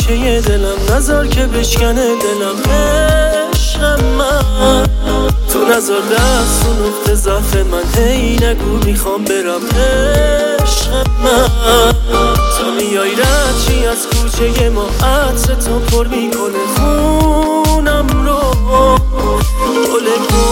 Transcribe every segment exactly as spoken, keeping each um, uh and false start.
گوشه دلم، نذار که بشکنه دلم. عشق من تو نذار دست و نقطه ضعف من، هی نگو میخوام برم. عشق من تو میای رد چی از کوچه ما، عطر تو پر میکنه خونم رو. گل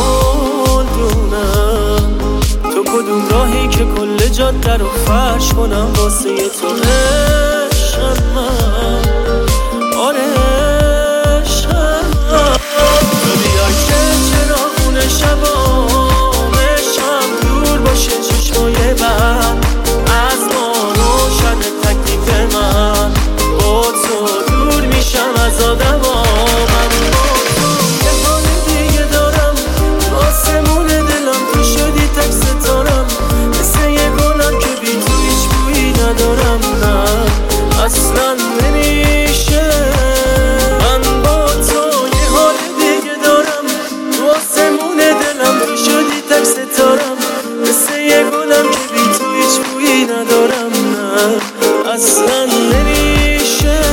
گلدونم تو کدوم راهی که کل جاده رو فرش کنم واسه تو. عشق من آره عشق من تو بیای که چراغون شبام عشقم دور باشه چشمای من از ما روشن تکلیف من. با تو دور میشم از آدما، من با تو یه حال دیگه دارم. آسمون دلم تو شدی تک ستارم، مثل یه گلم که بی تو هیچ بویی ندارم. نه اصلا نمیشه. من با تو یه حال دیگه دارم. تو آسمون دلم تو شدی تک ستارم، مثل یه گلم که بی تو هیچ بویی ندارم. نه اصلا نمیشه.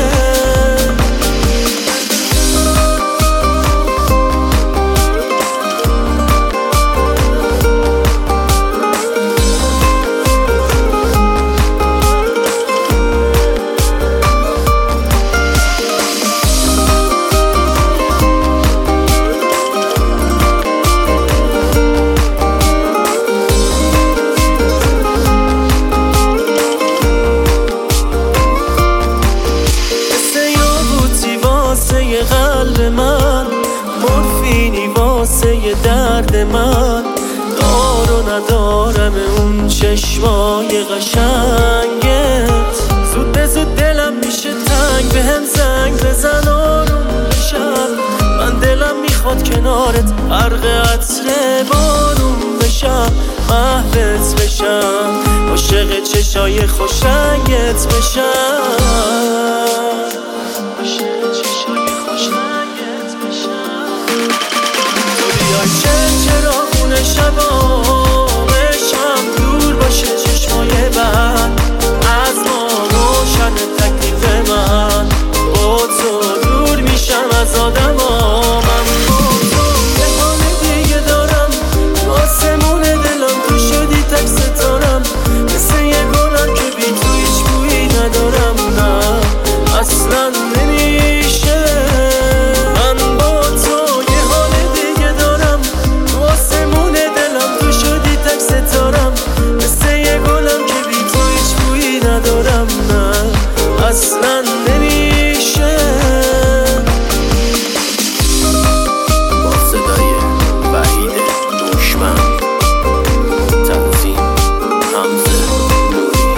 قلب من مورفینی واسه درد من، دار و ندارم اون چشمای قشنگت. زود به زود دلم میشه تنگ، به هم زنگ بزن آروم بشم. من دلم میخواد کنارت غرق عطر بارون بشم، محوت بشم، عاشق چشای خوشنگت بشم. چراغون شبام عشقم دور باشه چشمای من از ما روشن تکلیف من. با تو دور میشم از آدما، من با تو یه حال دیگه دارم. آسمون دلم تو شدی تک ستارم، مثل یه گلم که بی تو هیچ بویی ندارم. نه اصلا نمیشه. من با تو یه حال دیگه دارم. آسمون دلم تو شدی تک ستارم، مثل یه گلم که بی تو هیچ بویی ندارم. نه اصلا نمیشه. با صدای وحید دشمن، تنظیم حمزه نوری.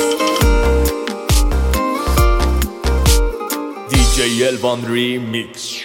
دی جی Elvan Remix.